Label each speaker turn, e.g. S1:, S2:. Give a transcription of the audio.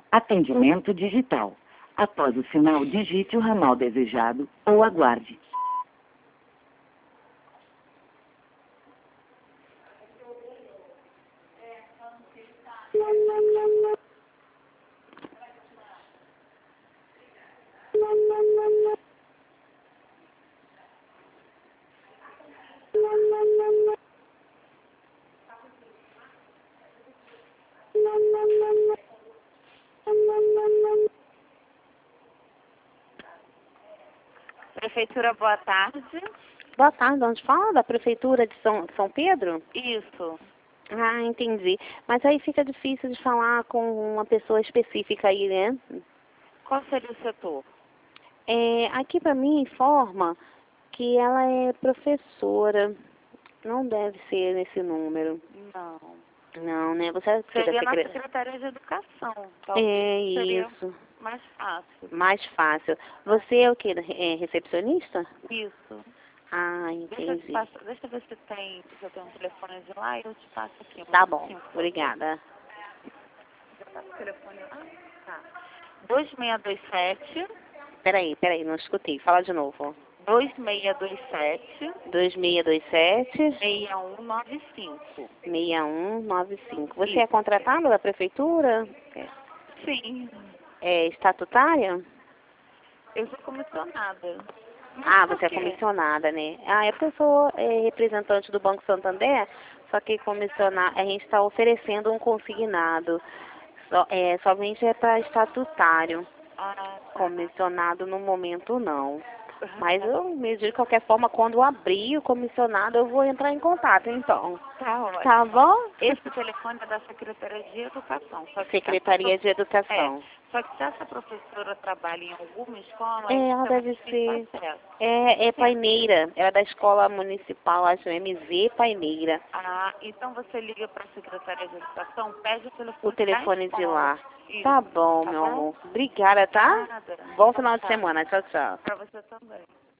S1: Atendimento digital. Após o sinal, digite o ramal desejado ou aguarde.
S2: Prefeitura, boa tarde.
S3: Boa tarde, onde fala? Da Prefeitura de São Pedro?
S2: Isso.
S3: Ah, entendi. Mas aí fica difícil de falar com uma pessoa específica aí, né?
S2: Qual seria o setor?
S3: Aqui para mim informa que ela é professora. Não deve ser nesse número.
S2: Não.
S3: Não, né? Você é
S2: Seria na
S3: secretária?
S2: Secretaria de Educação.
S3: É
S2: Seria
S3: isso.
S2: mais fácil.
S3: Mais fácil. Você é o quê? Recepcionista?
S2: Isso.
S3: Ah,
S2: Deixa eu
S3: entendi.
S2: deixa eu ver se eu tenho um telefone de lá e eu te passo aqui.
S3: Tá bom. Obrigada.
S2: O telefone lá? Tá. 2627
S3: Peraí, não escutei. Fala de novo.
S2: 2627
S3: 2627
S2: 6195.
S3: 6195. Você
S2: Isso.
S3: é contratado da prefeitura?
S2: Sim.
S3: É estatutária?
S2: Eu sou comissionada.
S3: Ah,
S2: Por
S3: você é
S2: quê?
S3: comissionada, né? Ah, é porque eu sou representante do Banco Santander, só que a gente está oferecendo um consignado. Somente é para estatutário.
S2: Ah, tá.
S3: Comissionado no momento não. Mas de qualquer forma, quando abrir o comissionado, eu vou entrar em contato, então.
S2: Tá ótimo.
S3: Tá bom?
S2: Esse telefone é da Secretaria de Educação. Só que
S3: Secretaria de Educação.
S2: Só que se essa professora trabalha em alguma escola,
S3: Ela
S2: fica mais
S3: deve
S2: difícil
S3: ser.
S2: acesso.
S3: É Paineira. Ela é da Escola Municipal, acho, MZ Paineira.
S2: Ah, então você liga para a Secretaria de Educação, pede
S3: O
S2: da
S3: telefone de
S2: escola.
S3: lá.
S2: Isso.
S3: Tá bom,
S2: Tá
S3: meu
S2: bom?
S3: amor. Obrigada, tá?
S2: Nada.
S3: Bom
S2: Tchau,
S3: final de
S2: tchau.
S3: semana. Tchau, tchau.
S2: Para você também.